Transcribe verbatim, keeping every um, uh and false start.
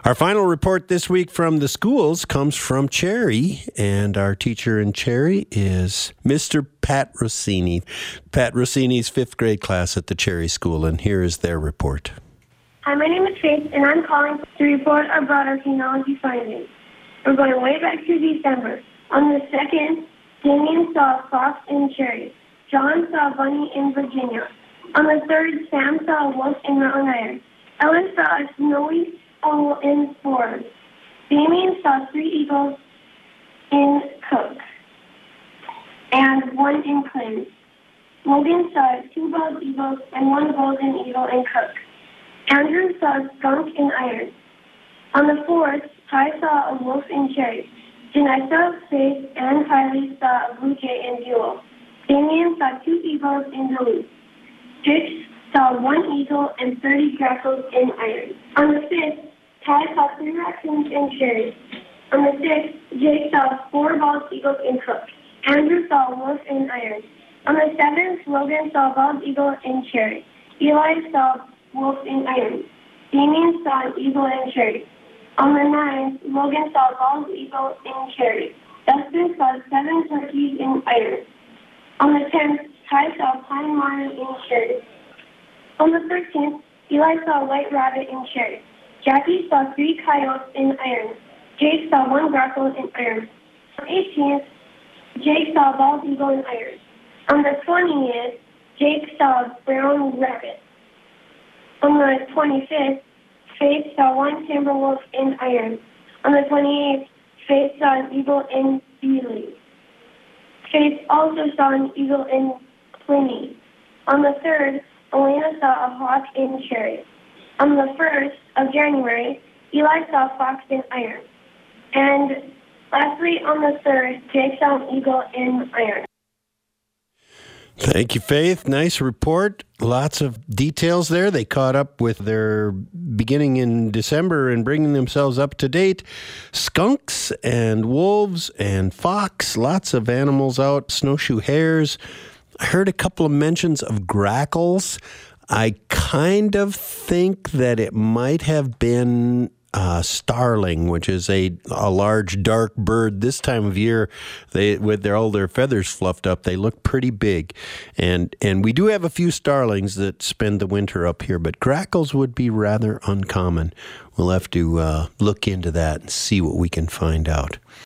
Our final report this week from the schools comes from Cherry, and our teacher in Cherry is Mister Pat Rossini. Pat Rossini's fifth grade class at the Cherry School, and here is their report. Hi, my name is Faith, and I'm calling to report about our genealogy findings. We're going way back to December. On the second, Damien saw a fox in Cherry. John saw a bunny in Virginia. On the third, Sam saw a wolf in Mountain Iron. Ellen saw a snowy owl in Ford. Damien saw three eagles in Cook and one in Clinton. Logan saw two bald eagles and one golden eagle in Cook. Andrew saw a skunk in Iron. On the fourth, Ty saw a wolf in Cherry. Janessa, Faith, and Kylie saw a blue jay in Buell. Damien saw two eagles in Duluth. Jake saw one eagle and thirty grackles in Iron. On the fifth, Ty saw three raccoons in Cherry. On the sixth, Jake saw four bald eagles in Cook. Andrew saw a wolf in Iron. On the seventh, Logan saw a bald eagle in Cherry. Eli saw a wolf in Iron. Damien saw an eagle in Cherry. On the ninth, Logan saw a bald eagle in Cherry. Dustin saw seven turkeys in Iron. On the tenth, Ty saw a pine marten in Cherry. On the thirteenth, Eli saw a white rabbit in Cherry. Jackie saw three coyotes in Iron. Jake saw one grackle in Iron. On the eighteenth, Jake saw a bald eagle in Iron. On the twentieth, Jake saw a brown rabbit. On the twenty-fifth, Faith saw one timber wolf in Iron. On the twenty-eighth, Faith saw an eagle in Beeley. Faith also saw an eagle in Pliny. On the third, Elena saw a hawk in Cherry. On the first of January, Eli saw a fox in Iron. And lastly, on the third, Jake saw an eagle in Iron. Thank you, Faith. Nice report. Lots of details there. They caught up with their beginning in December and bringing themselves up to date. Skunks and wolves and fox, lots of animals out, snowshoe hares. I heard a couple of mentions of grackles. I kind of think that it might have been uh, starling, which is a a large dark bird. This time of year, they with their all their feathers fluffed up, they look pretty big, and and we do have a few starlings that spend the winter up here, but grackles would be rather uncommon. We'll have to uh, look into that and see what we can find out.